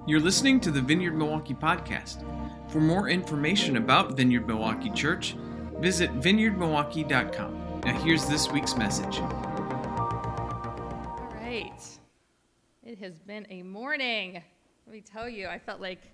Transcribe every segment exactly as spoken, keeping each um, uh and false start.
You're listening to the Vineyard Milwaukee podcast. For more information about Vineyard Milwaukee Church, visit vineyard milwaukee dot com. Now here's this week's message. All right. It has been a morning. Let me tell you, I felt like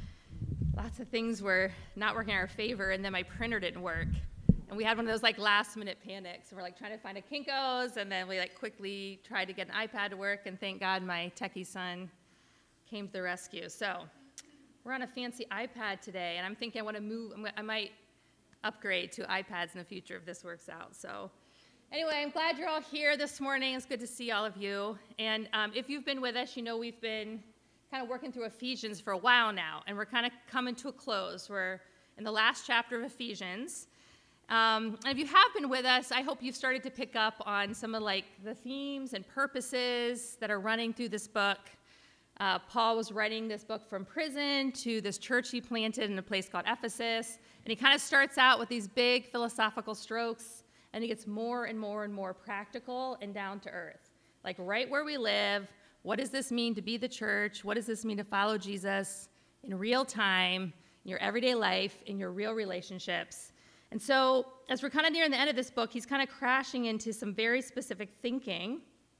lots of things were not working in our favor, and then my printer didn't work. And we had one of those like last minute panics. And we're like trying to find a Kinko's, and then we like quickly tried to get an iPad to work, and thank God my techie son came to the rescue. So we're on a fancy iPad today, and I'm thinking I want to move, I might upgrade to iPads in the future if this works out. So anyway, I'm glad you're all here this morning. It's good to see all of you. And um, if you've been with us, you know we've been kind of working through Ephesians for a while now, and we're kind of coming to a close. We're in the last chapter of Ephesians. Um, and if you have been with us, I hope you've started to pick up on some of like the themes and purposes that are running through this book. Uh, Paul was writing this book from prison to this church he planted in a place called Ephesus, and he kind of starts out with these big philosophical strokes, and he gets more and more and more practical and down to earth. Like right where we live, what does this mean to be the church? What does this mean to follow Jesus in real time, in your everyday life, in your real relationships? And so as we're kind of nearing the end of this book, he's kind of crashing into some very specific thinking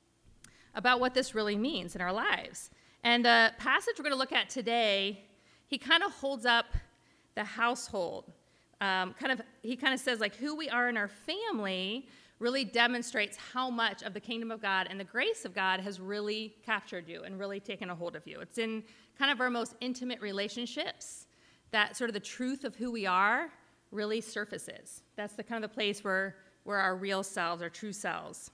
about what this really means in our lives. And the passage we're going to look at today, he kind of holds up the household. Um, kind of, he kind of says like who we are in our family really demonstrates how much of the kingdom of God and the grace of God has really captured you and really taken a hold of you. It's in kind of our most intimate relationships that sort of the truth of who we are really surfaces. That's the kind of the place where, where our real selves, our true selves.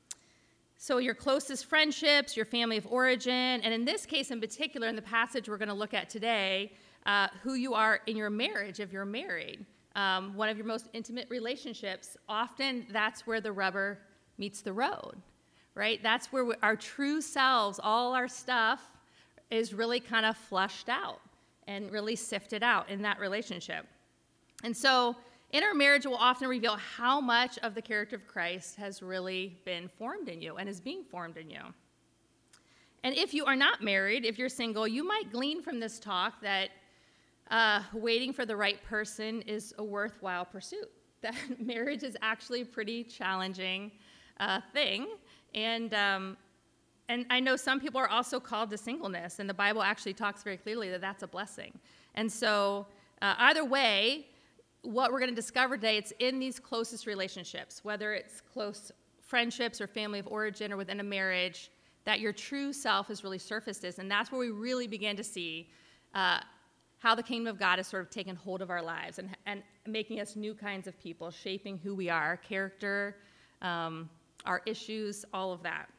So your closest friendships, your family of origin, and in this case in particular, in the passage we're going to look at today, uh, who you are in your marriage if you're married. Um, one of your most intimate relationships, often that's where the rubber meets the road, right? That's where we, our true selves, all our stuff is really kind of flushed out and really sifted out in that relationship. And so in our marriage, it will often reveal how much of the character of Christ has really been formed in you and is being formed in you. And if you are not married, if you're single, you might glean from this talk that uh, waiting for the right person is a worthwhile pursuit, that marriage is actually a pretty challenging uh, thing. And, um, and I know some people are also called to singleness, and the Bible actually talks very clearly that that's a blessing. And so uh, either way, what we're going to discover today, it's in these closest relationships, whether it's close friendships or family of origin or within a marriage, that your true self is really surfaced is. And that's where we really begin to see uh, how the kingdom of God has sort of taken hold of our lives and, and making us new kinds of people, shaping who we are, character, um, our issues, all of that.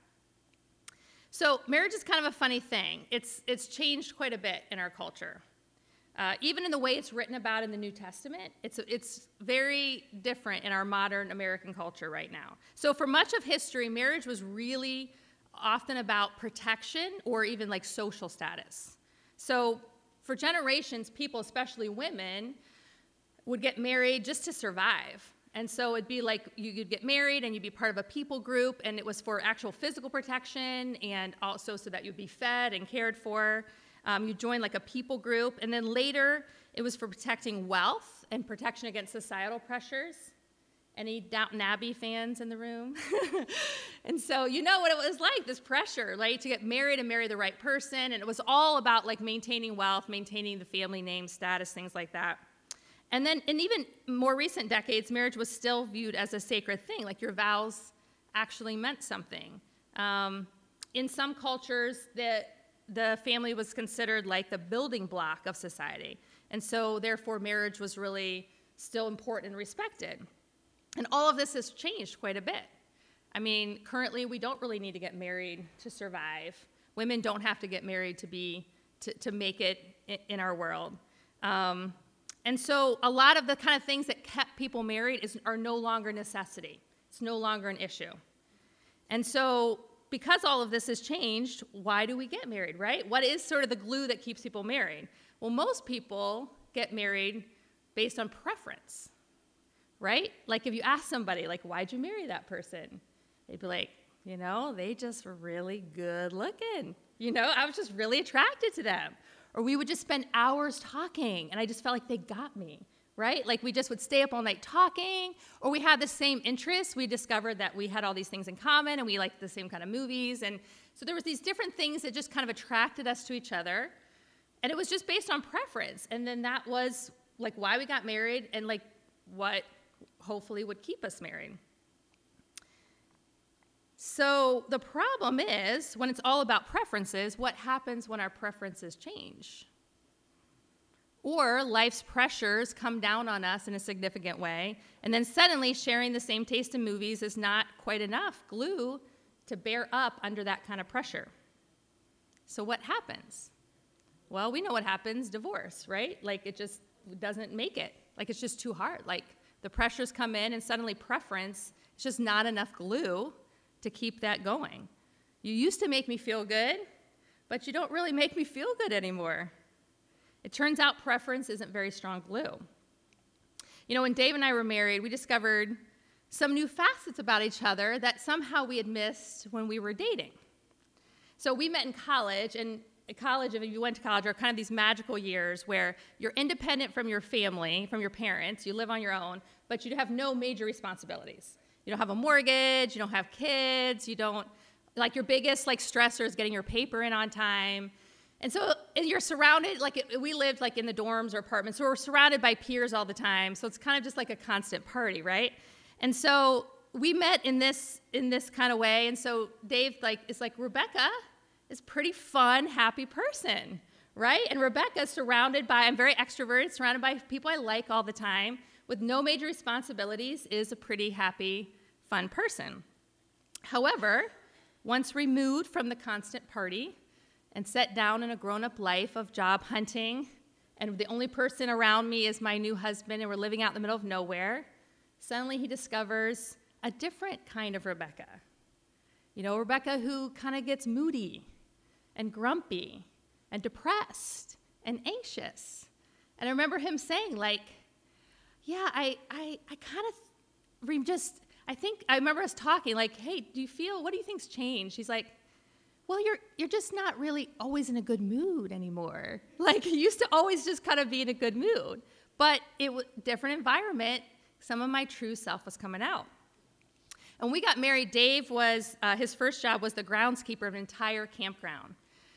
So marriage is kind of a funny thing. It's, it's changed quite a bit in our culture. Uh, even in the way it's written about in the New Testament, it's it's very different in our modern American culture right now. So for much of history, marriage was really often about protection or even like social status. So for generations, people, especially women, would get married just to survive. And so it'd be like you'd get married and you'd be part of a people group, and it was for actual physical protection and also so that you'd be fed and cared for. Um, you join like a people group, and then later it was for protecting wealth and protection against societal pressures. Any Downton Abbey fans in the room? And so you know what it was like, this pressure, right, to get married and marry the right person, and it was all about like maintaining wealth, maintaining the family name, status, things like that. And then in even more recent decades, marriage was still viewed as a sacred thing, like your vows actually meant something. Um, in some cultures, the the family was considered like the building block of society. And so therefore marriage was really still important and respected. And all of this has changed quite a bit. I mean, currently we don't really need to get married to survive. Women don't have to get married to be, to, to make it in, in our world. Um, and so a lot of the kind of things that kept people married is, are no longer necessity. It's no longer an issue. And so because all of this has changed, why do we get married, right? What is sort of the glue that keeps people married? Well, most people get married based on preference, right? Like if you ask somebody, like, why'd you marry that person? They'd be like, you know, they just were really good looking. You know, I was just really attracted to them. Or we would just spend hours talking, and I just felt like they got me, right? Like we just would stay up all night talking, or we had the same interests. We discovered that we had all these things in common, and we liked the same kind of movies. And so there was these different things that just kind of attracted us to each other. And it was just based on preference. And then that was like why we got married and like what hopefully would keep us married. So the problem is, when it's all about preferences, what happens when our preferences change? Or life's pressures come down on us in a significant way, and then suddenly sharing the same taste in movies is not quite enough glue to bear up under that kind of pressure. So what happens? Well, we know what happens, divorce, right? Like it just doesn't make it. Like it's just too hard. Like the pressures come in and suddenly preference, it's just not enough glue to keep that going. You used to make me feel good, but you don't really make me feel good anymore. It turns out preference isn't very strong glue. You know, when Dave and I were married, we discovered some new facets about each other that somehow we had missed when we were dating. So we met in college, and at college, if you went to college, are kind of these magical years where you're independent from your family, from your parents, you live on your own, but you have no major responsibilities. You don't have a mortgage, you don't have kids, you don't, like your biggest like stressor is getting your paper in on time. And so and you're surrounded, like it, we lived like in the dorms or apartments, so we're surrounded by peers all the time. So it's kind of just like a constant party, right? And so we met in this in this kind of way. And so Dave like is like, Rebecca is a pretty fun, happy person, right? And Rebecca's surrounded by, I'm very extroverted, surrounded by people I like all the time, with no major responsibilities, is a pretty happy, fun person. However, once removed from the constant party and set down in a grown-up life of job hunting, and the only person around me is my new husband, and we're living out in the middle of nowhere, suddenly he discovers a different kind of Rebecca. You know, Rebecca who kind of gets moody and grumpy and depressed and anxious. And I remember him saying, like, yeah, I I, I kind of re- just, I think, I remember us talking, like, hey, do you feel, what do you think's changed? He's like, well, you're you're just not really always in a good mood anymore. Like, you used to always just kind of be in a good mood. But it was a different environment. Some of my true self was coming out. And when we got married, Dave was, uh, his first job was the groundskeeper of an entire campground.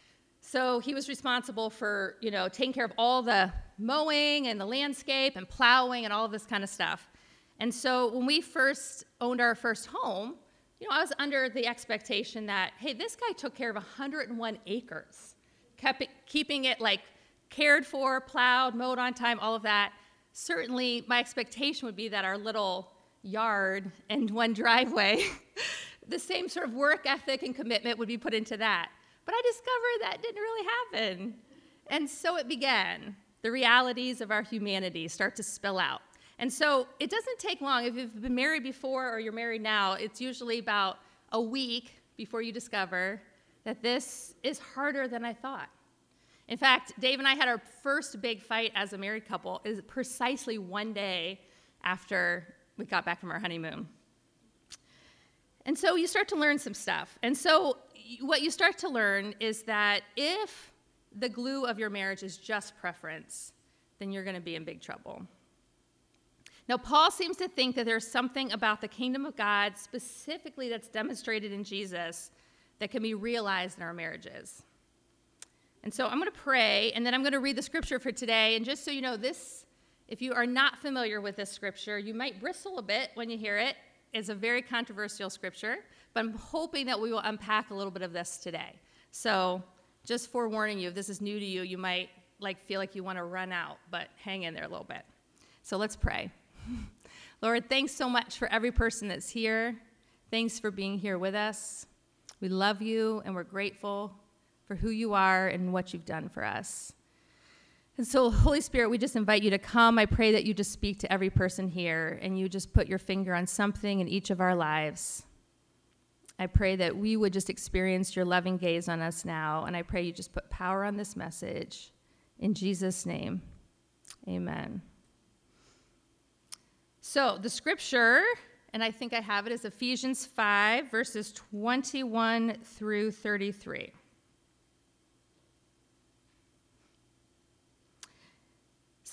So he was responsible for, you know, taking care of all the mowing and the landscape and plowing and all of this kind of stuff. And so when we first owned our first home, you know, I was under the expectation that, hey, this guy took care of one hundred one acres, kept it, keeping it like cared for, plowed, mowed on time, all of that. Certainly my expectation would be that our little yard and one driveway, the same sort of work ethic and commitment would be put into that. But I discovered that didn't really happen. And so it began. The realities of our humanity start to spill out. And so it doesn't take long. If you've been married before or you're married now, it's usually about a week before you discover that this is harder than I thought. In fact, Dave and I had our first big fight as a married couple is precisely one day after we got back from our honeymoon. And so you start to learn some stuff. And so what you start to learn is that if the glue of your marriage is just preference, then you're going to be in big trouble. Now, Paul seems to think that there's something about the kingdom of God, specifically that's demonstrated in Jesus, that can be realized in our marriages. And so I'm going to pray, and then I'm going to read the scripture for today. And just so you know, this, if you are not familiar with this scripture, you might bristle a bit when you hear it. It's a very controversial scripture, but I'm hoping that we will unpack a little bit of this today. So just forewarning you, if this is new to you, you might like feel like you want to run out, but hang in there a little bit. So let's pray. Lord, thanks so much for every person that's here. Thanks for being here with us. We love you, and we're grateful for who you are and what you've done for us. And so, Holy Spirit, we just invite you to come. I pray that you just speak to every person here, and you just put your finger on something in each of our lives. I pray that we would just experience your loving gaze on us now, and I pray you just put power on this message. In Jesus' name, amen. So the scripture, and I think I have it, is Ephesians five, verses twenty-one through thirty-three.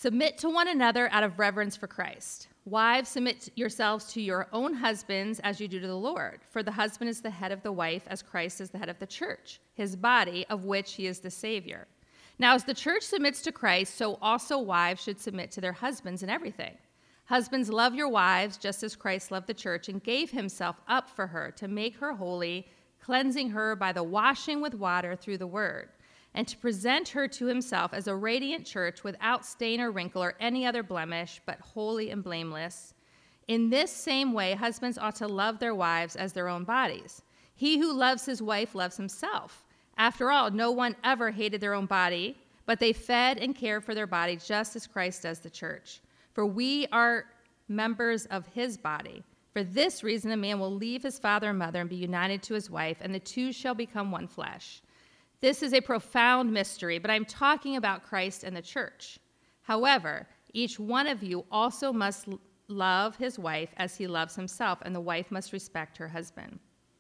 Submit to one another out of reverence for Christ. Wives, submit yourselves to your own husbands as you do to the Lord. For the husband is the head of the wife, as Christ is the head of the church, his body, of which he is the Savior. Now, as the church submits to Christ, so also wives should submit to their husbands in everything. Husbands, love your wives, just as Christ loved the church and gave himself up for her to make her holy, cleansing her by the washing with water through the word, and to present her to himself as a radiant church without stain or wrinkle or any other blemish, but holy and blameless. In this same way, husbands ought to love their wives as their own bodies. He who loves his wife loves himself. After all, no one ever hated their own body, but they fed and cared for their body just as Christ does the church. For we are members of his body. For this reason, a man will leave his father and mother and be united to his wife, and the two shall become one flesh. This is a profound mystery, but I'm talking about Christ and the church. However, each one of you also must love his wife as he loves himself, and the wife must respect her husband.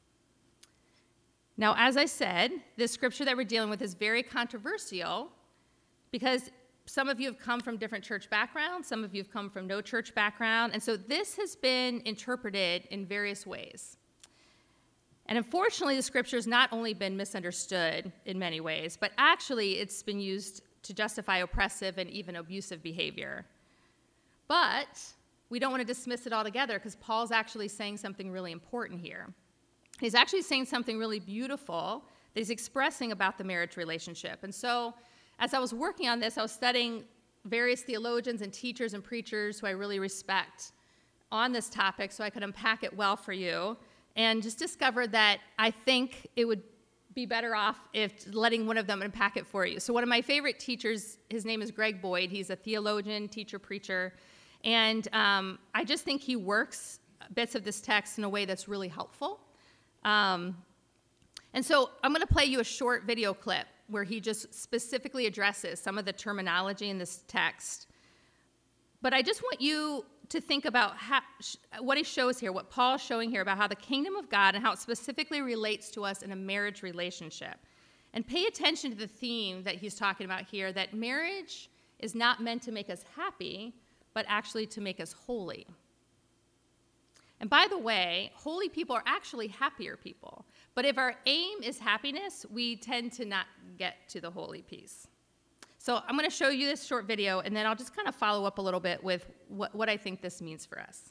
Now, as I said, this scripture that we're dealing with is very controversial because some of you have come from different church backgrounds, some of you have come from no church background, and so this has been interpreted in various ways. And unfortunately, the scripture has not only been misunderstood in many ways, but actually it's been used to justify oppressive and even abusive behavior. But we don't want to dismiss it altogether because Paul's actually saying something really important here. He's actually saying something really beautiful that he's expressing about the marriage relationship. And so as I was working on this, I was studying various theologians and teachers and preachers who I really respect on this topic so I could unpack it well for you. And just discovered that I think it would be better off if letting one of them unpack it for you. So one of my favorite teachers, his name is Greg Boyd. He's a theologian, teacher, preacher. And um, I just think he works bits of this text in a way that's really helpful. Um, and so I'm going to play you a short video clip where he just specifically addresses some of the terminology in this text. But I just want you to think about how, what he shows here, what Paul's showing here about how the kingdom of God and how it specifically relates to us in a marriage relationship. And pay attention to the theme that he's talking about here, that marriage is not meant to make us happy, but actually to make us holy. And by the way, holy people are actually happier people. But if our aim is happiness, we tend to not get to the holy piece. So I'm going to show you this short video, and then I'll just kind of follow up a little bit with what, what I think this means for us.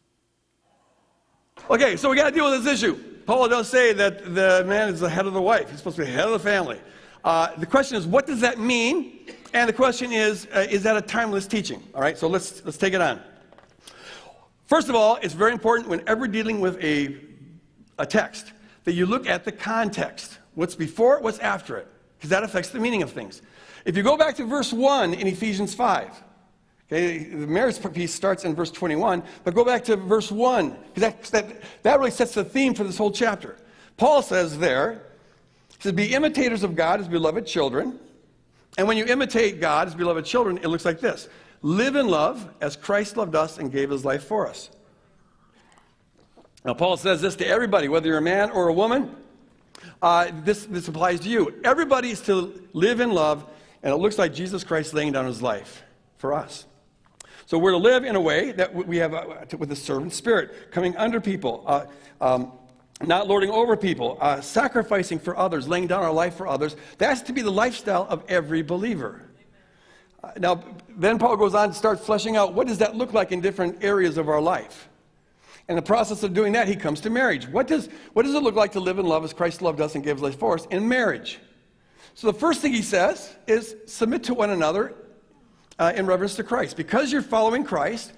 Okay, so we got to deal with this issue. Paul does say that the man is the head of the wife. He's supposed to be the head of the family. Uh, the question is, what does that mean? And the question is, uh, is that a timeless teaching? All right, so let's let's take it on. First of all, it's very important whenever dealing with a, a text that you look at the context. What's before it, what's after it, because that affects the meaning of things. If you go back to verse one in Ephesians five, okay, the marriage piece starts in verse twenty-one, but go back to verse one, because that, that, that really sets the theme for this whole chapter. Paul says there, he says, be imitators of God as beloved children. And when you imitate God as beloved children, it looks like this. Live in love as Christ loved us and gave his life for us. Now, Paul says this to everybody, whether you're a man or a woman. Uh, this, this applies to you. Everybody is to live in love, and it looks like Jesus Christ laying down his life for us. So we're to live in a way that we have uh, with a servant spirit, coming under people, uh, um, not lording over people, uh, sacrificing for others, laying down our life for others. That's to be the lifestyle of every believer. Uh, now, then Paul goes on to start fleshing out what does that look like in different areas of our life. In the process of doing that, he comes to marriage. What does, what does it look like to live in love as Christ loved us and gave his life for us in marriage? So the first thing he says is submit to one another uh, in reverence to Christ. Because you're following Christ,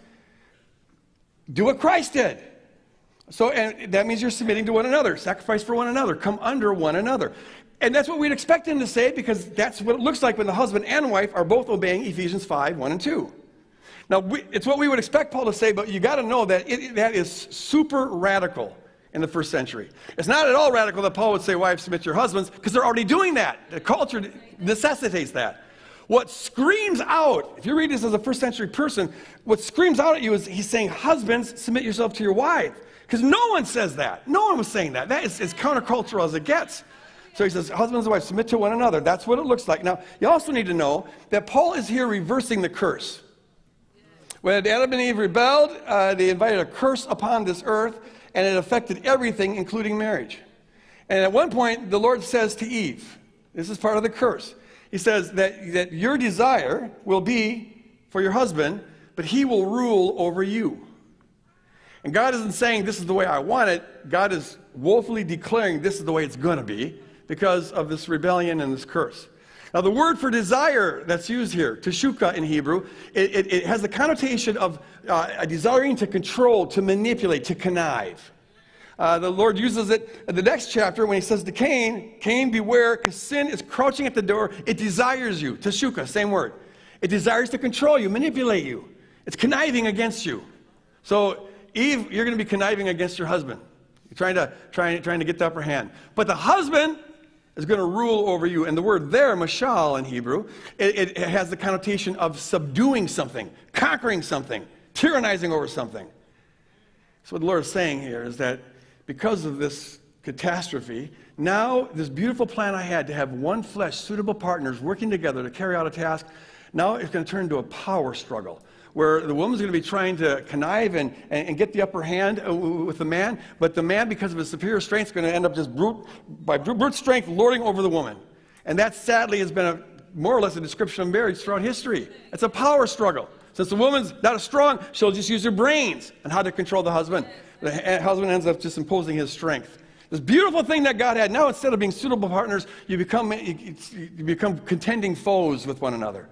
do what Christ did. So and that means you're submitting to one another, sacrifice for one another, come under one another. And that's what we'd expect him to say, because that's what it looks like when the husband and wife are both obeying Ephesians five, one and two. Now, we, it's what we would expect Paul to say, but you got to know that it, that is super radical in the first century. It's not at all radical that Paul would say, wives, submit to your husbands, because they're already doing that. The culture necessitates that. What screams out, if you read this as a first century person, what screams out at you is he's saying, husbands, submit yourself to your wife. Because no one says that. No one was saying that. That is as countercultural as it gets. So he says, husbands and wives, submit to one another. That's what it looks like. Now, you also need to know that Paul is here reversing the curse. When Adam and Eve rebelled, uh, they invited a curse upon this earth, and it affected everything, including marriage. And at one point, the Lord says to Eve, this is part of the curse. He says that, that your desire will be for your husband, but he will rule over you. And God isn't saying this is the way I want it. God is woefully declaring this is the way it's going to be because of this rebellion and this curse. Now, the word for desire that's used here, teshuka in Hebrew, it, it, it has the connotation of uh, desiring to control, to manipulate, to connive. Uh, the Lord uses it in the next chapter when he says to Cain, Cain, beware, because sin is crouching at the door. It desires you. Teshuka, same word. It desires to control you, manipulate you. It's conniving against you. So, Eve, you're going to be conniving against your husband. You're trying to, trying, trying to get the upper hand. But the husband is going to rule over you. And the word there, mashal in Hebrew, it, it has the connotation of subduing something, conquering something, tyrannizing over something. So what the Lord is saying here is that because of this catastrophe, now this beautiful plan I had to have one flesh, suitable partners working together to carry out a task, now it's going to turn into a power struggle where the woman's going to be trying to connive and, and, and get the upper hand with the man, but the man, because of his superior strength, is going to end up just brute, by brute strength lording over the woman. And that, sadly, has been a, more or less a description of marriage throughout history. It's a power struggle. Since the woman's not as strong, she'll just use her brains on how to control the husband. The husband ends up just imposing his strength. This beautiful thing that God had, now instead of being suitable partners, you become, you, you become contending foes with one another.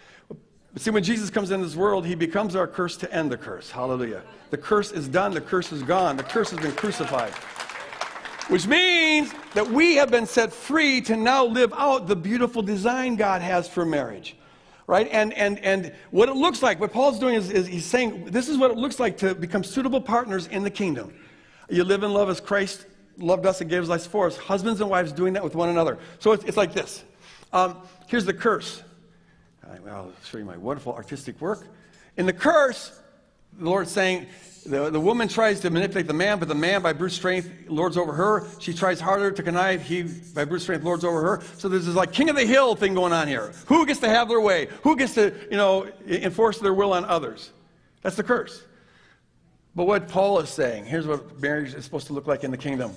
But see, when Jesus comes into this world, he becomes our curse to end the curse. Hallelujah. The curse is done. The curse is gone. The curse has been crucified. Which means that we have been set free to now live out the beautiful design God has for marriage. Right? And, and, and what it looks like, what Paul's doing is, is he's saying, this is what it looks like to become suitable partners in the kingdom. You live in love as Christ loved us and gave his life for us. Husbands and wives doing that with one another. So it's, it's like this. Um, here's the curse. I'll show you my wonderful artistic work. In the curse, the Lord's saying, the, the woman tries to manipulate the man, but the man, by brute strength, lords over her. She tries harder to connive. He, by brute strength, lords over her. So there's this like king of the hill thing going on here. Who gets to have their way? Who gets to, you know, enforce their will on others? That's the curse. But what Paul is saying, here's what marriage is supposed to look like in the kingdom.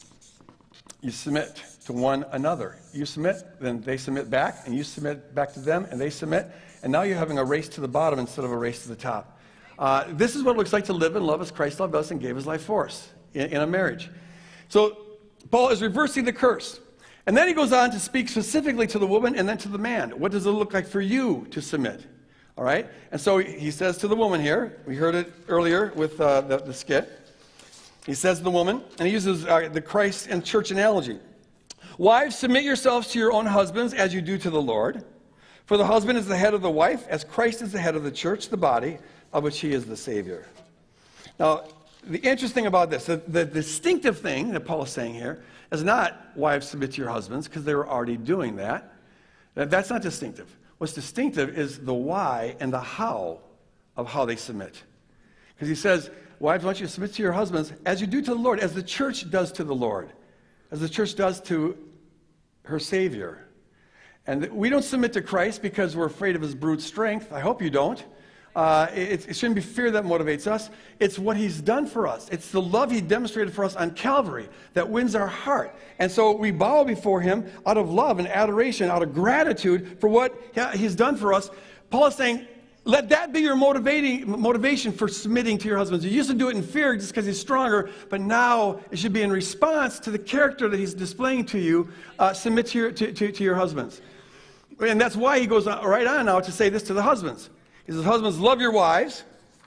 You submit to one another. You submit, then they submit back, and you submit back to them, and they submit. And now you're having a race to the bottom instead of a race to the top. Uh, this is what it looks like to live and love as Christ loved us and gave his life for us in, in a marriage. So Paul is reversing the curse. And then he goes on to speak specifically to the woman and then to the man. What does it look like for you to submit? All right? And so he says to the woman here, we heard it earlier with uh, the, the skit. He says to the woman, and he uses uh, the Christ and church analogy. Wives, submit yourselves to your own husbands as you do to the Lord. For the husband is the head of the wife, as Christ is the head of the church, the body, of which he is the Savior. Now, the interesting about this, the, the distinctive thing that Paul is saying here is not wives submit to your husbands, because they were already doing that. That's not distinctive. What's distinctive is the why and the how of how they submit. Because he says, wives, I want you to submit to your husbands as you do to the Lord, as the church does to the Lord, as the church does to her Savior. And we don't submit to Christ because we're afraid of his brute strength. I hope you don't. Uh, it, it shouldn't be fear that motivates us. It's what he's done for us. It's the love he demonstrated for us on Calvary that wins our heart. And so we bow before him out of love and adoration, out of gratitude for what he's done for us. Paul is saying, let that be your motivating motivation for submitting to your husbands. You used to do it in fear just because he's stronger, but now it should be in response to the character that he's displaying to you. Uh, submit to your, to, to, to your husbands. And that's why he goes on, right on now to say this to the husbands. He says, husbands, love your wives,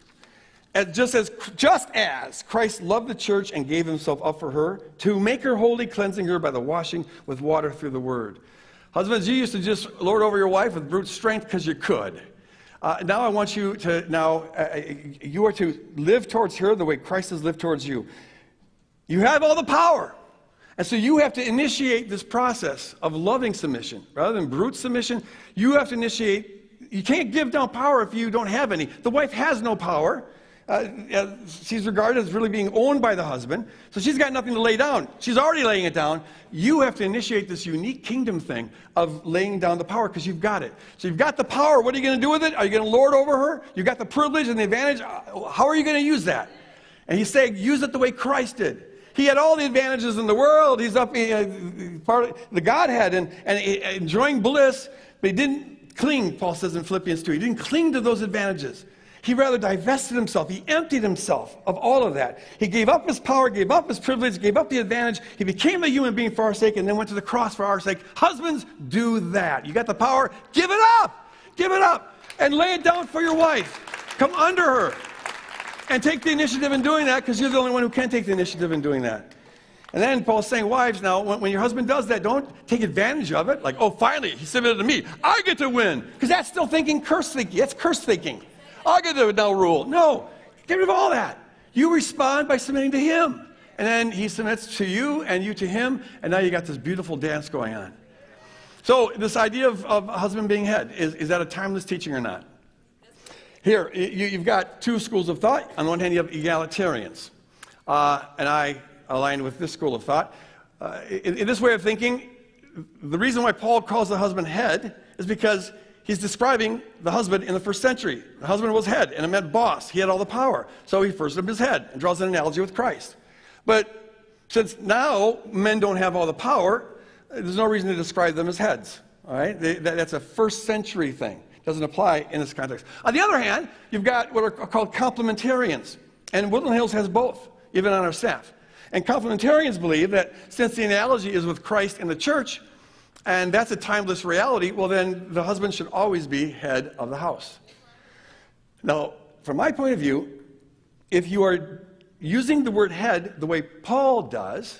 as just, as, just as Christ loved the church and gave himself up for her, to make her holy, cleansing her by the washing with water through the word. Husbands, you used to just lord over your wife with brute strength because you could. Uh, now I want you to, now, uh, you are to live towards her the way Christ has lived towards you. You have all the power. And so you have to initiate this process of loving submission. Rather than brute submission, you have to initiate. You can't give down power if you don't have any. The wife has no power. Uh, uh, she's regarded as really being owned by the husband. So she's got nothing to lay down. She's already laying it down. You have to initiate this unique kingdom thing of laying down the power because you've got it. So you've got the power. What are you going to do with it? Are you going to lord over her? You've got the privilege and the advantage. How are you going to use that? And he's saying, use it the way Christ did. He had all the advantages in the world. He's up, uh, part of the Godhead and, and enjoying bliss, but he didn't cling, Paul says in Philippians two. He didn't cling to those advantages. He rather divested himself. He emptied himself of all of that. He gave up his power, gave up his privilege, gave up the advantage. He became a human being for our sake and then went to the cross for our sake. Husbands, do that. You got the power, give it up. Give it up and lay it down for your wife. Come under her and take the initiative in doing that because you're the only one who can take the initiative in doing that. And then Paul's saying, wives, now, when, when your husband does that, don't take advantage of it. Like, oh, finally, he submitted to me. I get to win. Because that's still thinking curse thinking. That's curse thinking. I get to now rule. No, get rid of all that. You respond by submitting to him. And then he submits to you and you to him. And now you got this beautiful dance going on. So this idea of, of husband being head, is, is that a timeless teaching or not? Here, you, you've got two schools of thought. On one hand, you have egalitarians. Uh, and I aligned with this school of thought. Uh, in, in this way of thinking, the reason why Paul calls the husband head is because he's describing the husband in the first century. The husband was head, and it meant boss. He had all the power. So he refers to him as head and draws an analogy with Christ. But since now men don't have all the power, there's no reason to describe them as heads. All right? They, that, that's a first century thing. Doesn't apply in this context. On the other hand, you've got what are called complementarians. And Woodland Hills has both, even on our staff. And complementarians believe that since the analogy is with Christ and the church, and that's a timeless reality, well then the husband should always be head of the house. Now, from my point of view, if you are using the word head the way Paul does,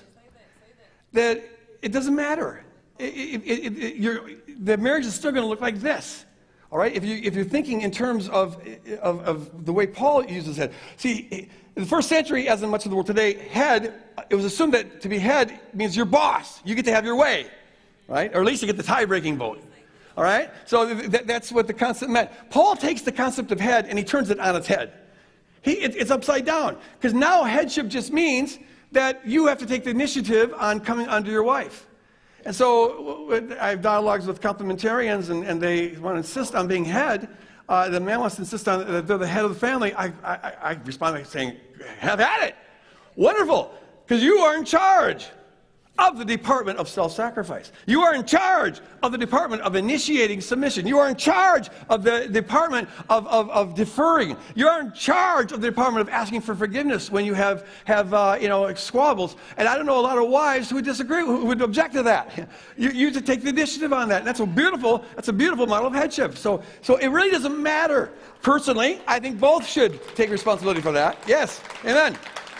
that it doesn't matter. It, it, it, it, you're, the marriage is still going to look like this. All right? If, you, if you're thinking in terms of, of, of the way Paul uses head. See, in the first century, as in much of the world today, head, it was assumed that to be head means you're boss. You get to have your way. Right? Or at least you get the tie-breaking vote. All right? So th- th- that's what the concept meant. Paul takes the concept of head and he turns it on its head. He, it, it's upside down. Because now headship just means that you have to take the initiative on coming under your wife. And so I have dialogues with complementarians and, and they want to insist on being head. Uh, the man wants to insist on that they're the head of the family. I, I, I respond by saying, have at it. Wonderful. Because you are in charge of the department of self-sacrifice. You are in charge of the department of initiating submission. You are in charge of the department of, of, of deferring. You are in charge of the department of asking for forgiveness when you have, have uh, you know, squabbles. And I don't know a lot of wives who would disagree, who would object to that. You, you to take the initiative on that. And that's a beautiful, that's a beautiful model of headship. So, so it really doesn't matter. Personally, I think both should take responsibility for that. Yes, amen.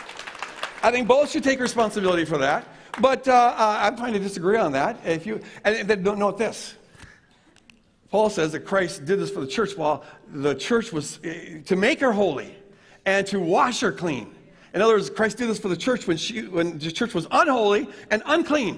I think both should take responsibility for that. But uh, uh, I'm trying to disagree on that. If you and then don't note this. Paul says that Christ did this for the church while the church was uh, to make her holy and to wash her clean. In other words, Christ did this for the church when she when the church was unholy and unclean.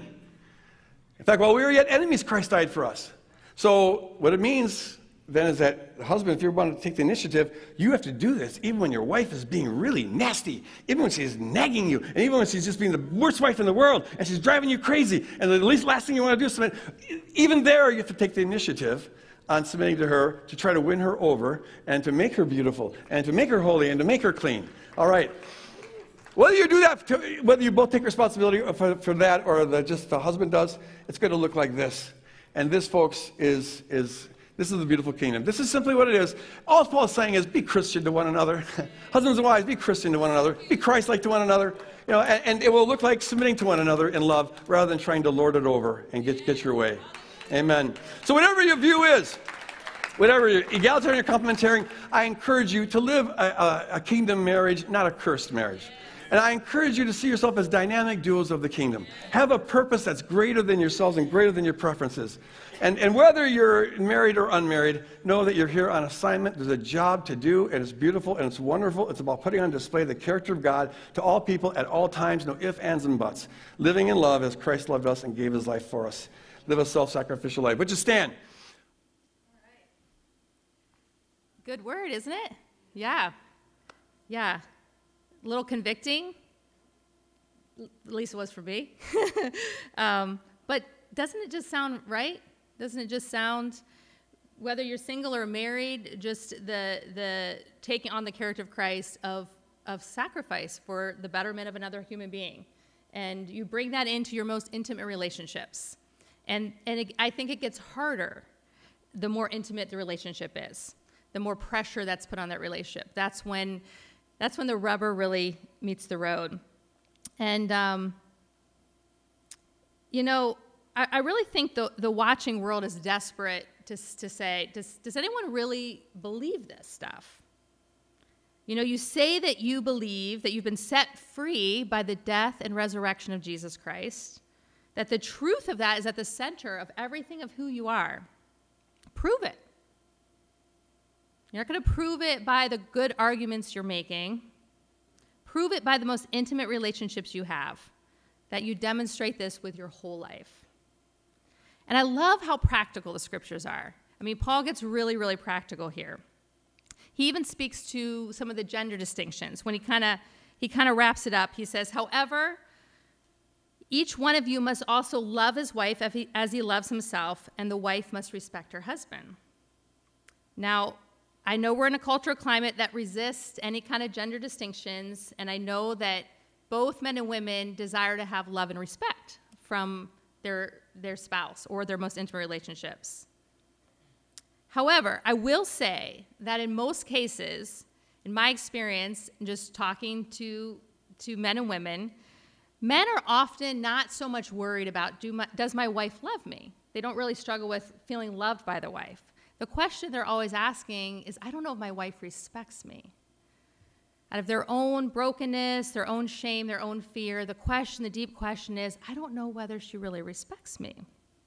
In fact, while we were yet enemies, Christ died for us. So what it means then is that the husband, if you want to take the initiative, you have to do this even when your wife is being really nasty, even when she's nagging you, and even when she's just being the worst wife in the world, and she's driving you crazy, and the least last thing you want to do is submit. Even there, you have to take the initiative on submitting to her to try to win her over and to make her beautiful and to make her holy and to make her clean. All right. Whether you do that, to, whether you both take responsibility for, for that or the, just the husband does, it's going to look like this. And this, folks, is is... This is the beautiful kingdom. This is simply what it is. All Paul is saying is be Christian to one another. Husbands and wives, be Christian to one another. Be Christ-like to one another. You know, and, and it will look like submitting to one another in love rather than trying to lord it over and get, get your way. Amen. So whatever your view is, whatever your egalitarian or complementarian, I encourage you to live a, a, a kingdom marriage, not a cursed marriage. And I encourage you to see yourself as dynamic duos of the kingdom. Have a purpose that's greater than yourselves and greater than your preferences. And, and whether you're married or unmarried, know that you're here on assignment. There's a job to do, and it's beautiful, and it's wonderful. It's about putting on display the character of God to all people at all times, no ifs, ands, and buts. Living in love as Christ loved us and gave his life for us. Live a self-sacrificial life. Would you stand? All right. Good word, isn't it? Yeah. Yeah, a little convicting, at least it was for me. um, but doesn't it just sound right? Doesn't it just sound, whether you're single or married, just the the taking on the character of Christ of of sacrifice for the betterment of another human being. And you bring that into your most intimate relationships. And, and it, I think it gets harder the more intimate the relationship is, the more pressure that's put on that relationship. That's when, that's when the rubber really meets the road. And, um, you know, I, I really think the, the watching world is desperate to, to say, does, does anyone really believe this stuff? You know, you say that you believe that you've been set free by the death and resurrection of Jesus Christ, that the truth of that is at the center of everything of who you are. Prove it. You're not going to prove it by the good arguments you're making. Prove it by the most intimate relationships you have, that you demonstrate this with your whole life. And I love how practical the scriptures are. I mean, Paul gets really, really practical here. He even speaks to some of the gender distinctions. When he kind of he kind of wraps it up, he says, however, each one of you must also love his wife as he, as he loves himself, and the wife must respect her husband. Now, I know we're in a cultural climate that resists any kind of gender distinctions, and I know that both men and women desire to have love and respect from their, their spouse or their most intimate relationships. However, I will say that in most cases, in my experience, just talking to, to men and women, men are often not so much worried about, do my, does my wife love me? They don't really struggle with feeling loved by the wife. The question they're always asking is, I don't know if my wife respects me. Out of their own brokenness, their own shame, their own fear, the question, the deep question is, I don't know whether she really respects me.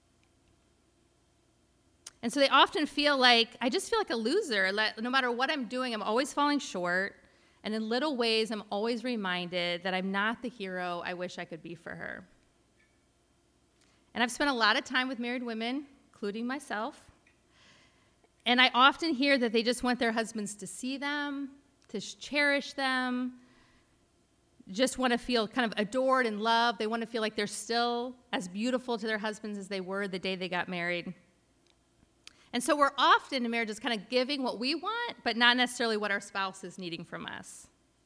And so they often feel like, I just feel like a loser. No matter what I'm doing, I'm always falling short. And in little ways, I'm always reminded that I'm not the hero I wish I could be for her. And I've spent a lot of time with married women, including myself. And I often hear that they just want their husbands to see them, to cherish them, just want to feel kind of adored and loved. They want to feel like they're still as beautiful to their husbands as they were the day they got married. And so we're often in marriages kind of giving what we want, but not necessarily what our spouse is needing from us.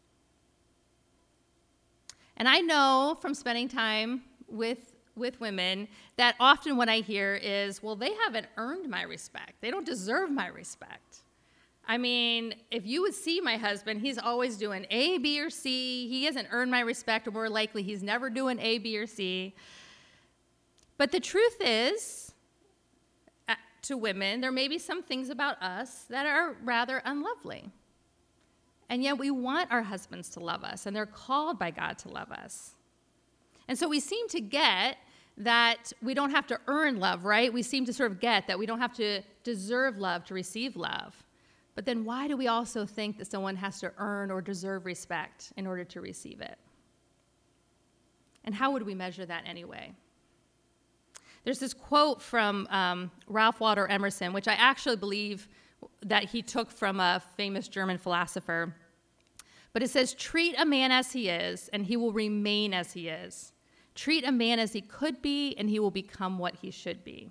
And I know from spending time with, with women that often what I hear is, well, they haven't earned my respect. They don't deserve my respect. I mean, if you would see my husband, he's always doing A, B, or C. He hasn't earned my respect, or more likely, he's never doing A, B, or C. But the truth is, to women, there may be some things about us that are rather unlovely. And yet we want our husbands to love us, and they're called by God to love us. And so we seem to get that we don't have to earn love, right? We seem to sort of get that we don't have to deserve love to receive love. But then why do we also think that someone has to earn or deserve respect in order to receive it? And how would we measure that anyway? There's this quote from um, Ralph Waldo Emerson, which I actually believe that he took from a famous German philosopher. But it says, treat a man as he is, and he will remain as he is. Treat a man as he could be, and he will become what he should be.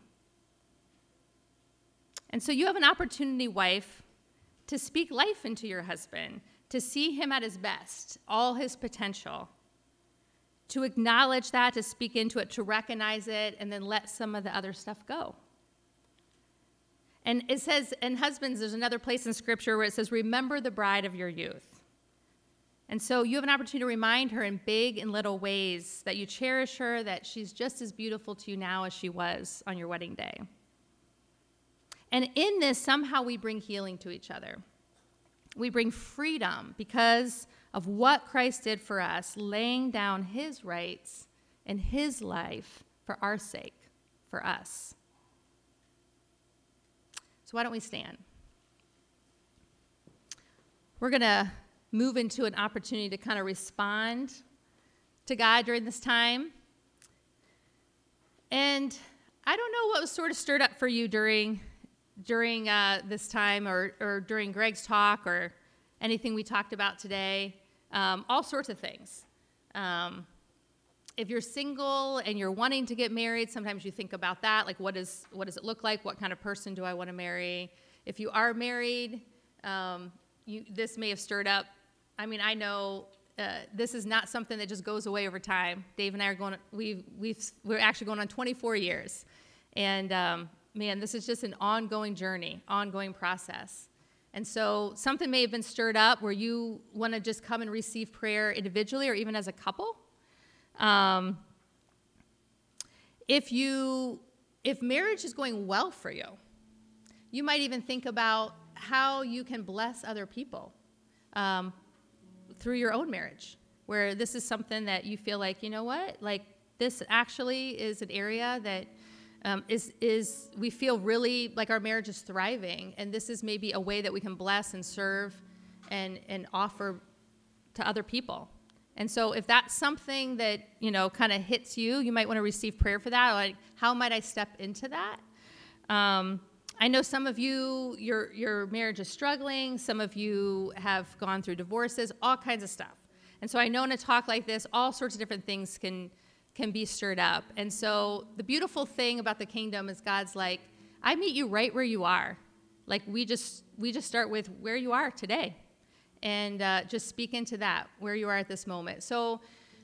And so you have an opportunity, wife, to speak life into your husband, to see him at his best, all his potential, to acknowledge that, to speak into it, to recognize it, and then let some of the other stuff go. And it says, and husbands, there's another place in Scripture where it says, remember the bride of your youth. And so you have an opportunity to remind her in big and little ways that you cherish her, that she's just as beautiful to you now as she was on your wedding day. And in this, somehow we bring healing to each other. We bring freedom because of what Christ did for us, laying down his rights and his life for our sake, for us. So why don't we stand? We're going to move into an opportunity to kind of respond to God during this time. And I don't know what was sort of stirred up for you during during uh, this time or, or during Greg's talk or anything we talked about today, um, all sorts of things. Um, if you're single and you're wanting to get married, sometimes you think about that, like what is what does it look like? What kind of person do I want to marry? If you are married, um, you, this may have stirred up. I mean, I know uh, this is not something that just goes away over time. Dave and I are going. We've we've we're actually going on twenty-four years, and um, man, this is just an ongoing journey, ongoing process. And so something may have been stirred up where you want to just come and receive prayer individually or even as a couple. Um, if you, if marriage is going well for you, you might even think about how you can bless other people um, through your own marriage, where this is something that you feel like, you know what, like this actually is an area that Um, is, is we feel really like our marriage is thriving, and this is maybe a way that we can bless and serve and, and offer to other people. And so if that's something that, you know, kind of hits you, you might want to receive prayer for that. Like, how might I step into that? Um, I know some of you, your, your marriage is struggling. Some of you have gone through divorces, all kinds of stuff. And so I know in a talk like this, all sorts of different things can can be stirred up. And so the beautiful thing about the kingdom is God's like, I meet you right where you are. Like we just we just start with where you are today, and uh, just speak into that, where you are at this moment. So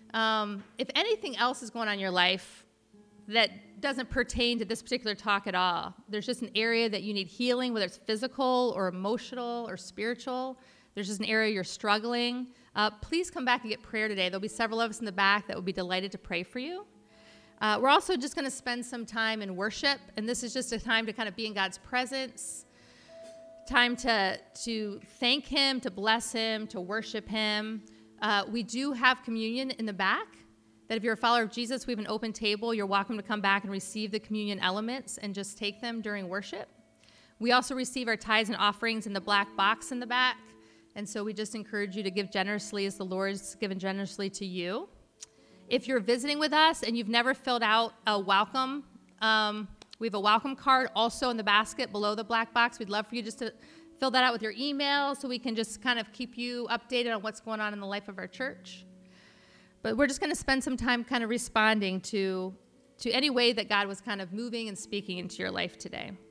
um, if anything else is going on in your life that doesn't pertain to this particular talk at all, there's just an area that you need healing, whether it's physical or emotional or spiritual, there's just an area you're struggling, Uh, please come back and get prayer today. There'll be several of us in the back that will be delighted to pray for you. Uh, we're also just going to spend some time in worship, and this is just a time to kind of be in God's presence, time to, to thank him, to bless him, to worship him. Uh, we do have communion in the back, that if you're a follower of Jesus, we have an open table. You're welcome to come back and receive the communion elements and just take them during worship. We also receive our tithes and offerings in the black box in the back. And so we just encourage you to give generously as the Lord's given generously to you. If you're visiting with us and you've never filled out a welcome, um, we have a welcome card also in the basket below the black box. We'd love for you just to fill that out with your email so we can just kind of keep you updated on what's going on in the life of our church. But we're just going to spend some time kind of responding to, to any way that God was kind of moving and speaking into your life today.